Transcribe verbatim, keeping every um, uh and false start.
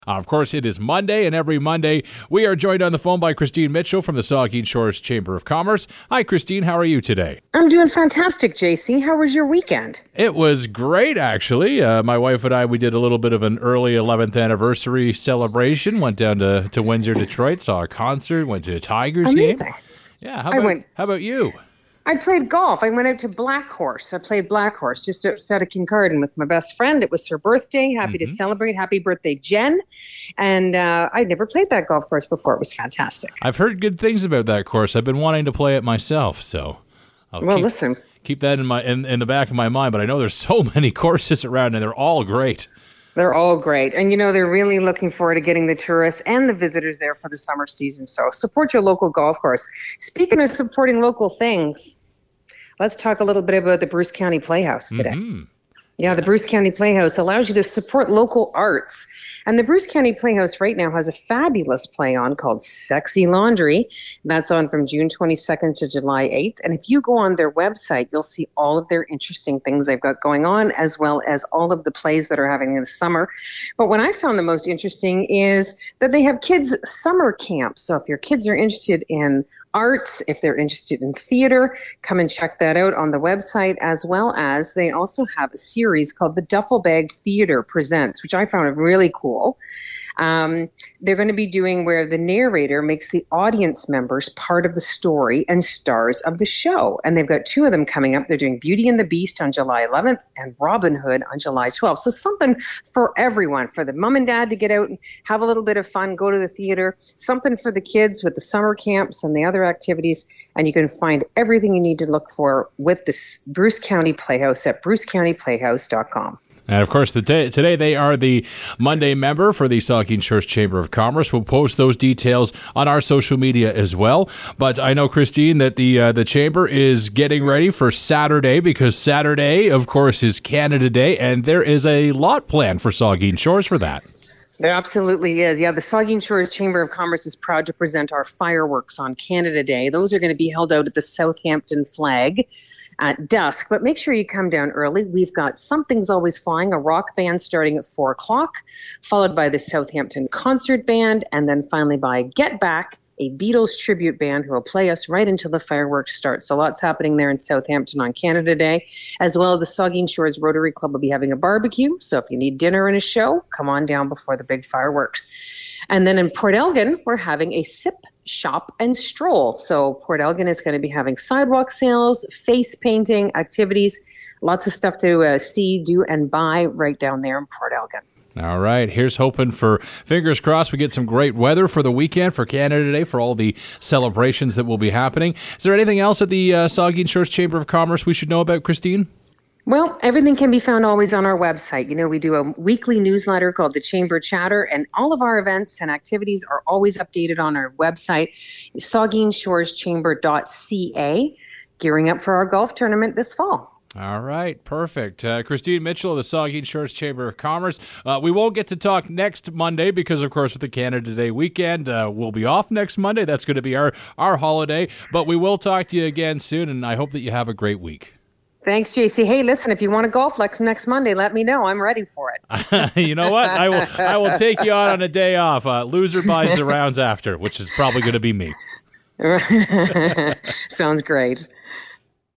Uh, of course, it is Monday, and every Monday we are joined on the phone by Christine Mitchell from the Saugeen Shores Chamber of Commerce. Hi, Christine. How are you today? I'm doing fantastic, J C. How was your weekend? It was great, actually. Uh, my wife and I, we did a little bit of an early eleventh anniversary celebration. Went down to, to Windsor, Detroit, saw a concert, went to a Tigers Amazing. game. Yeah, how I about, went- how about you? I played golf. I went out to Black Horse. I played Black Horse just outside of Kincardine with my best friend. It was her birthday. Happy Mm-hmm. to celebrate. Happy birthday, Jen. And uh, I'd never played that golf course before. It was fantastic. I've heard good things about that course. I've been wanting to play it myself, so I'll Well, keep, listen. keep that in my in, in the back of my mind. But I know there's so many courses around, and they're all great. They're all great. And, you know, they're really looking forward to getting the tourists and the visitors there for the summer season. So support your local golf course. Speaking of supporting local things, let's talk a little bit about the Bruce County Playhouse today. Mm-hmm. Yeah, the Bruce County Playhouse allows you to support local arts. And the Bruce County Playhouse right now has a fabulous play on called Sexy Laundry. That's on from June twenty-second to July eighth. And if you go on their website, you'll see all of their interesting things they've got going on, as well as all of the plays that are having in the summer. But what I found the most interesting is that they have kids' summer camps. So if your kids are interested in arts, if they're interested in theater, come and check that out on the website, as well as they also have a series called The Duffel Bag Theater Presents, which I found really cool. Um, they're going to be doing where the narrator makes the audience members part of the story and stars of the show. And they've got two of them coming up. They're doing Beauty and the Beast on July eleventh and Robin Hood on July twelfth. So something for everyone, for the mom and dad to get out and have a little bit of fun, go to the theater, something for the kids with the summer camps and the other activities. And you can find everything you need to look for with this Bruce County Playhouse at bruce county playhouse dot com. And, of course, the t- today they are the Monday member for the Saugeen Shores Chamber of Commerce. We'll post those details on our social media as well. But I know, Christine, that the uh, the Chamber is getting ready for Saturday, because Saturday, of course, is Canada Day, and there is a lot planned for Saugeen Shores for that. There absolutely is. Yeah, the Saugeen Shores Chamber of Commerce is proud to present our fireworks on Canada Day. Those are going to be held out at the Southampton Flag at dusk, but make sure you come down early. We've got Something's Always Flying, a rock band starting at four o'clock, followed by the Southampton Concert Band, and then finally by Get Back, a Beatles tribute band who will play us right until the fireworks start. So lots happening there in Southampton on Canada Day. As well, the Saugeen Shores Rotary Club will be having a barbecue. So if you need dinner and a show, come on down before the big fireworks. And then in Port Elgin, we're having a sip, shop, and stroll. So Port Elgin is going to be having sidewalk sales, face painting, activities, lots of stuff to uh, see, do, and buy right down there in Port Elgin. All right, here's hoping for, fingers crossed, we get some great weather for the weekend, for Canada Day, for all the celebrations that will be happening. Is there anything else at the uh, Saugeen Shores Chamber of Commerce we should know about, Christine? Well, everything can be found always on our website. You know, we do a weekly newsletter called the Chamber Chatter, and all of our events and activities are always updated on our website, saugeen shores chamber dot c a, gearing up for our golf tournament this fall. All right, perfect. Uh, Christine Mitchell of the Saugeen Shores Chamber of Commerce. Uh, we won't get to talk next Monday because, of course, with the Canada Day weekend, uh, we'll be off next Monday. That's going to be our, our holiday. But we will talk to you again soon, and I hope that you have a great week. Thanks, J C. Hey, listen, if you want to golf next next Monday, let me know. I'm ready for it. You know what? I will I will take you out on a day off. Uh, loser buys the rounds after, which is probably going to be me. Sounds great.